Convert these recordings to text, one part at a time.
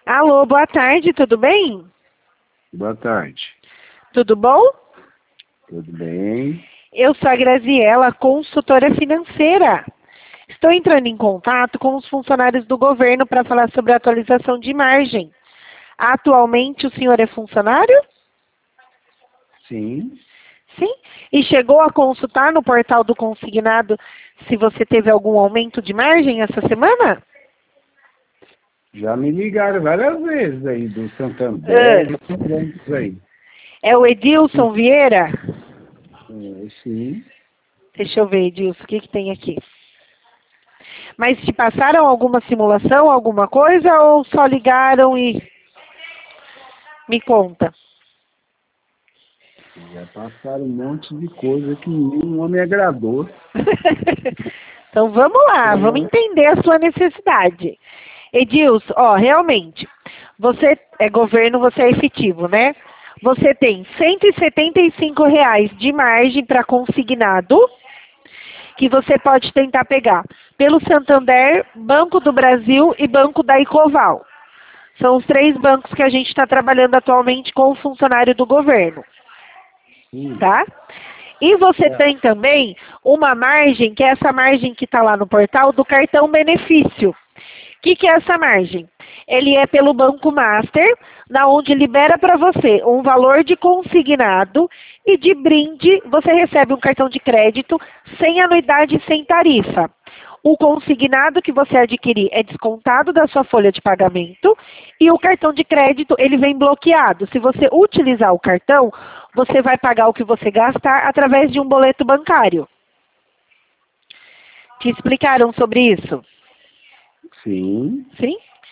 Alô, boa tarde, tudo bem? Boa tarde. Tudo bom? Tudo bem? Eu sou a Graziela, consultora financeira. Estou entrando em contato com os funcionários do governo para falar sobre a atualização de margem. Atualmente o senhor é funcionário? Sim. Sim. E chegou a consultar no portal do consignado se você teve algum aumento de margem essa semana? Já me ligaram várias vezes aí do Santander, bancos aí. É o Edilson Vieira? Sim. Deixa eu ver, Edilson, o que tem aqui? Mas te passaram alguma simulação, alguma coisa, ou só ligaram e me conta? Já passaram um monte de coisa que não me agradou. Então vamos lá, vamos entender a sua necessidade. Edilson, realmente, você é governo, você é efetivo, né? Você tem R$ 175 de margem para consignado, que você pode tentar pegar pelo Santander, Banco do Brasil e Banco da Ecoval. São os 3 bancos que a gente está trabalhando atualmente com o funcionário do governo. Tá? E você tem também uma margem, que é essa margem que está lá no portal do cartão benefício. O que é essa margem? Ele é pelo Banco Master, na onde libera para você um valor de consignado e de brinde você recebe um cartão de crédito sem anuidade e sem tarifa. O consignado que você adquirir é descontado da sua folha de pagamento e o cartão de crédito ele vem bloqueado. Se você utilizar o cartão, você vai pagar o que você gastar através de um boleto bancário. Te explicaram sobre isso? Sim. Sim?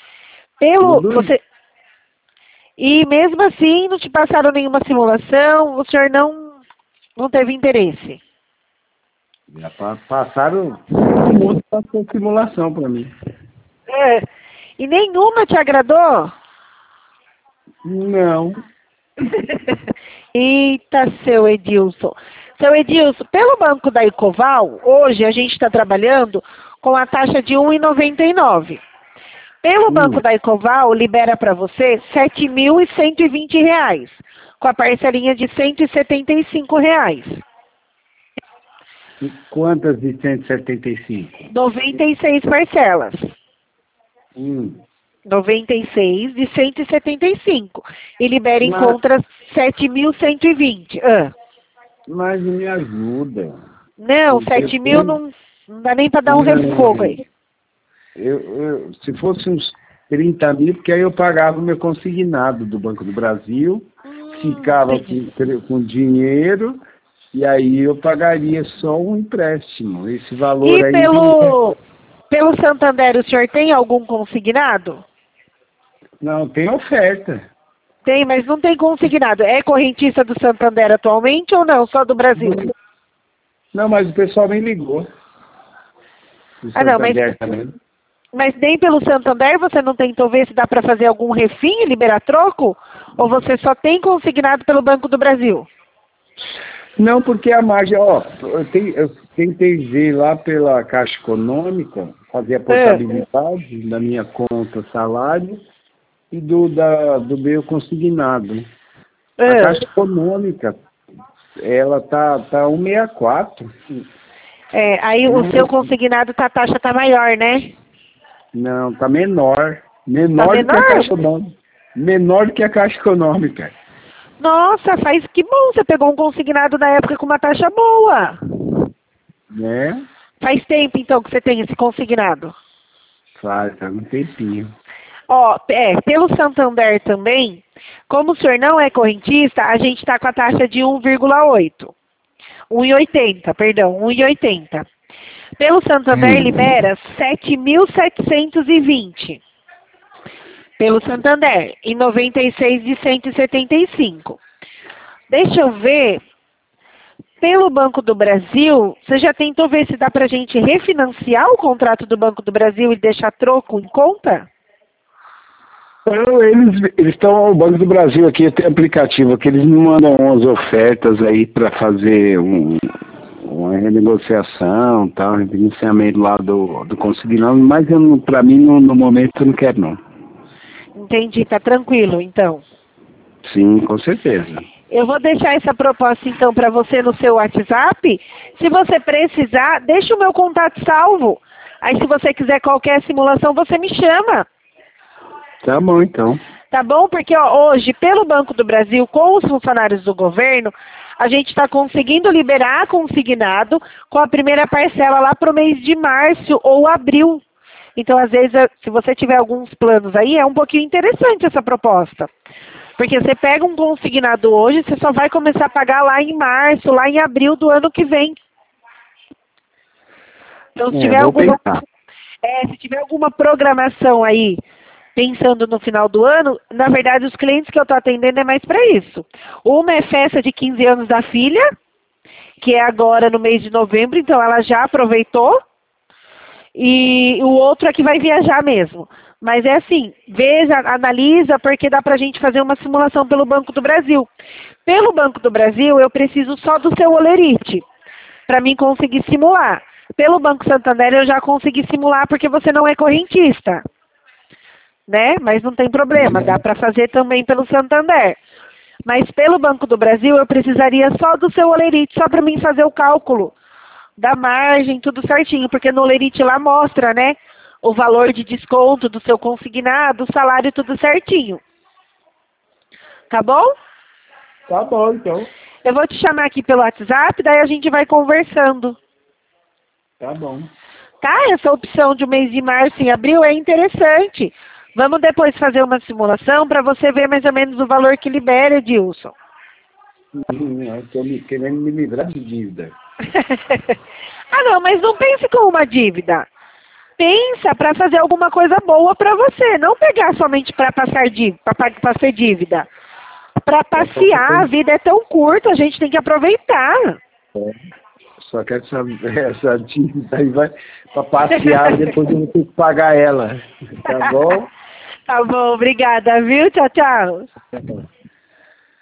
E mesmo assim não te passaram nenhuma simulação, o senhor não teve interesse? Já passaram todo mundo passou simulação para mim. E nenhuma te agradou? Não. Eita, seu Edilson. Seu Edilson, pelo Banco da Ecoval, hoje a gente está trabalhando com a taxa de R$ 1,99. Pelo Banco da Ecoval, libera para você R$ 7.120, com a parcelinha de R$ 175. E quantas de 175? 96 parcelas. 96 de 175. E libera em conta 7.120. Mas não me ajuda. Não, 7 mil não dá nem para dar um refogo aí. Se fosse uns 30 mil, porque aí eu pagava o meu consignado do Banco do Brasil, ficava com dinheiro, e aí eu pagaria só um empréstimo. Esse valor aí... Pelo Santander, o senhor tem algum consignado? Não, tem oferta. Tem, mas não tem consignado. É correntista do Santander atualmente ou não? Só do Brasil? Não, mas o pessoal me ligou. Mas nem pelo Santander você não tentou ver se dá para fazer algum refim e liberar troco? Ou você só tem consignado pelo Banco do Brasil? Não, porque a margem, eu tentei ver lá pela Caixa Econômica, fazer a portabilidade da minha conta salário e do meu consignado. A Caixa Econômica, ela tá 1,64. Aí o seu consignado, a taxa tá maior, né? Não, tá menor. Menor do que a Caixa Econômica. Menor do que a Caixa Econômica. Nossa, que bom, você pegou um consignado na época com uma taxa boa. Né? Faz tempo, então, que você tem esse consignado? Faz um tempinho. Pelo Santander também, como o senhor não é correntista, a gente está com a taxa de 1,8. 1,80, perdão, 1,80. Pelo Santander libera 7.720. Pelo Santander, em 96 de 175. Deixa eu ver. Pelo Banco do Brasil, você já tentou ver se dá pra gente refinanciar o contrato do Banco do Brasil e deixar troco em conta? Então, eles estão, o Banco do Brasil aqui tem aplicativo que eles me mandam umas ofertas aí para fazer uma renegociação, tal, refinanciamento lá do consignado, mas para mim no momento eu não quero não. Entendi, tá tranquilo, então. Sim, com certeza. Eu vou deixar essa proposta, então, para você no seu WhatsApp. Se você precisar, deixa o meu contato salvo. Aí, se você quiser qualquer simulação, você me chama. Tá bom, então. Tá bom? Porque ó, hoje, pelo Banco do Brasil, com os funcionários do governo, a gente está conseguindo liberar consignado com a primeira parcela lá para o mês de março ou abril. Então, às vezes, se você tiver alguns planos aí, é um pouquinho interessante essa proposta. Porque você pega um consignado hoje, você só vai começar a pagar lá em março, lá em abril do ano que vem. Então, se tiver se tiver alguma programação aí, pensando no final do ano, na verdade, os clientes que eu estou atendendo é mais para isso. Uma é festa de 15 anos da filha, que é agora no mês de novembro, então ela já aproveitou. E o outro é que vai viajar mesmo. Mas é assim, veja, analisa, porque dá pra gente fazer uma simulação pelo Banco do Brasil. Pelo Banco do Brasil, eu preciso só do seu olerite, para mim conseguir simular. Pelo Banco Santander, eu já consegui simular, porque você não é correntista. Né? Mas não tem problema, dá para fazer também pelo Santander. Mas pelo Banco do Brasil, eu precisaria só do seu olerite, só para mim fazer o cálculo da margem, tudo certinho, porque no olerite lá mostra, né, o valor de desconto do seu consignado, o salário, tudo certinho. Tá bom? Tá bom, então. Eu vou te chamar aqui pelo WhatsApp, daí a gente vai conversando. Tá bom. Tá? Essa opção de um mês de março e abril é interessante. Vamos depois fazer uma simulação para você ver mais ou menos o valor que libera, Edilson. Estou querendo me livrar de dívida. Ah, não, mas não pense como uma dívida. Pensa para fazer alguma coisa boa para você. Não pegar somente para ser dívida. Para passear, a vida é tão curta, a gente tem que aproveitar. Só quero saber essa dívida aí vai para passear, depois eu vou ter que pagar ela. Tá bom? Tá bom, obrigada, viu? Tchau, tchau.